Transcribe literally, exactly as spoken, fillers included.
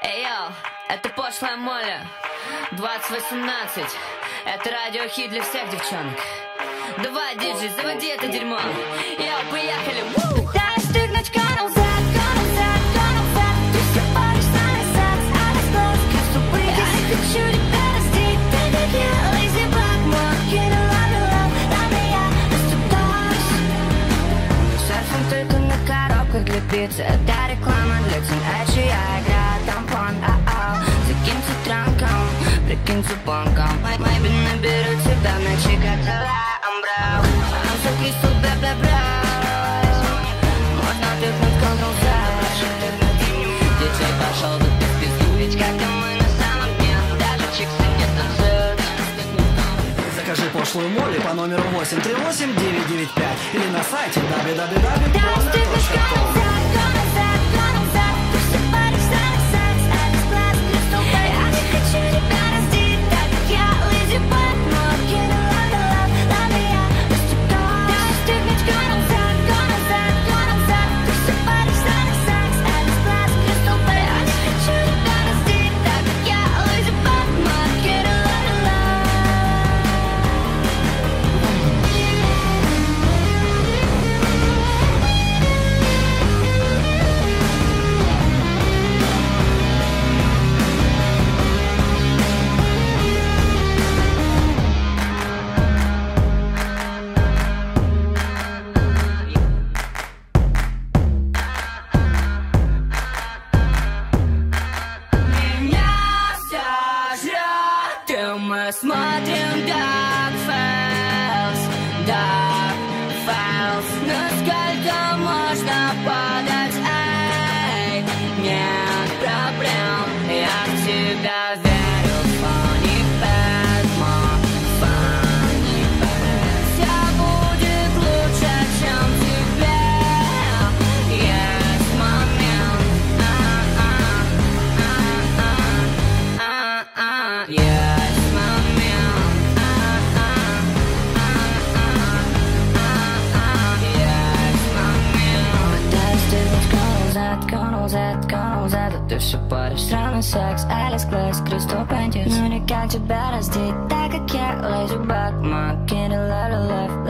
Эйо, это пошлая Молли, двадцать восемнадцать. Это радиохит для всех девчонок. Давай, диджей, заводи это дерьмо. Йоу, поехали, вуу! Дай стыгнуть канал Z, канал Z, канал Z. Ты все паришь на секс, Алекс Глэс, Crystal Breeze. Я не хочу тебя раздеть, ты как я, lazy black mark. You know love you love, love me я, наступаешь. Серфим только на коробках для пиццы. Это реклама для тинейджа, я играю тампон. А-ау, закинься транком, прикинься бонком. Maybe наберу тебя в ночи, как Зола Амбрау. I'm so crystal, бля-бля-бля. Можно тыкнуть Ctrl Z. Диджей пошел бы ты в пизду, ведь как мы на самом дне, даже чиксы не танцуют. Закажи пошлую Молли по номеру восемь три восемь девять девять пять или на сайте дабл ю дабл ю дабл ю точка Дай стыгнуть порно точка канал Z, ком. канал Z, канал Z. Ты все паришь на секс, Алекс Глэс, Crystal Breeze. Я не хочу тебя раздеть, так как я, lazy black mark. You know love you love, love me я, наступаешь. Дай стыгнуть канал Z, канал Z, канал Z. Ты все паришь на секс, Алекс Глэс, Crystal Breeze. Я не хочу тебя раздеть, так как я, lazy black mark. You know love you love. Меня вся жрет, и мы смотрим Dark Files, Dark Files. Насколько можно падать, эй, нет проблем, я в тебя верю, funny Padma, funny Padma. Все будет лучше, чем тебе, есть момент, а-а. А-а, есть момент, а-а, а-а, есть момент. Дай стыгнуть канал Z, канал Z, канал Z. А ты все паришь странный секс, Алекс Глэс, Crystal Breeze. Ну никак тебя раздеть, так как я, lazy black mark. You know love you love,